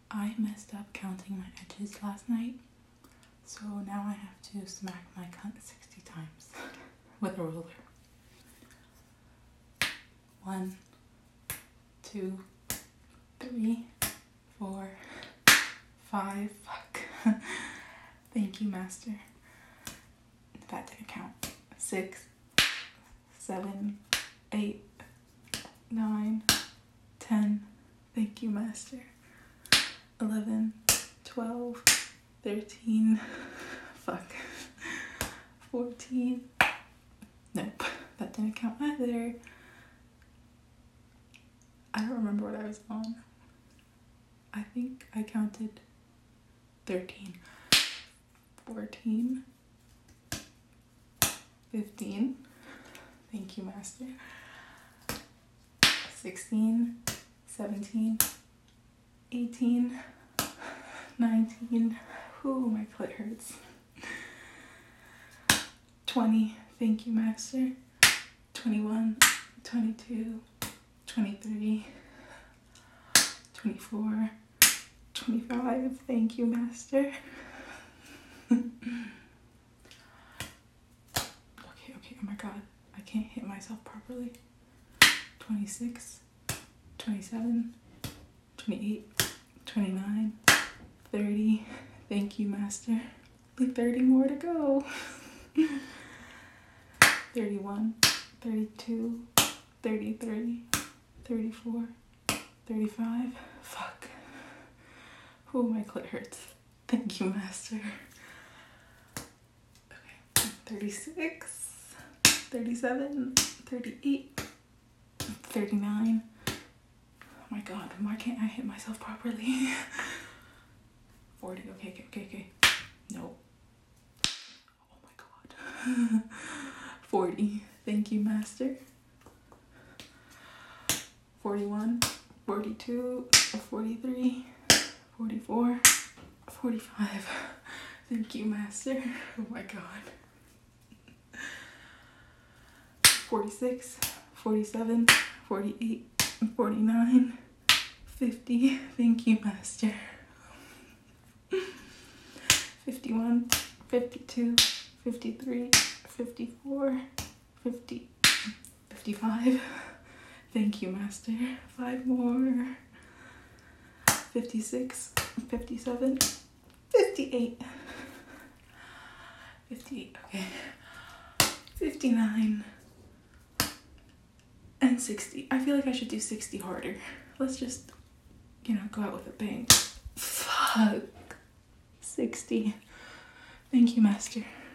I messed up counting my edges last night, so now I have to smack my cunt 60 times with a ruler. 1, 2, 3, 4, 5. Fuck. Thank you, master. That didn't count. 6, 7, 8, 9, 10. Thank you, master. 11, 12, 13. Fuck. 14. Nope, that didn't count either. I don't remember what I was on. I think I counted 13. 14. 15. Thank you, master. 16, 17, 18, 19. Ooh, my clit hurts. 20. Thank you, master. 21, 22, 23, 24, 25. Thank you, master. Okay, oh my god, I can't hit myself properly. 26, 27, 28, 29, 30. Thank you, master. Only 30 more to go. 31, 32, 33, 34, 35. Fuck. Oh, my clit hurts. Thank you, master. Okay, 36, 37, 38, 39. Oh my god, why can't I hit myself properly? 40. Okay. No. Oh my god. 40. Thank you, master. 41, 42, 43, 44, 45. Thank you, master. Oh my god. 46, 47, 48, 49, 50. Thank you, master. 51, 52, 53, 54, 50, 55. Thank you, master. 5 more. 56, 57, 58. 58, okay. 59 and 60. I feel like I should do 60 harder. Let's just, go out with a bang. Fuck. 60. Thank you, master.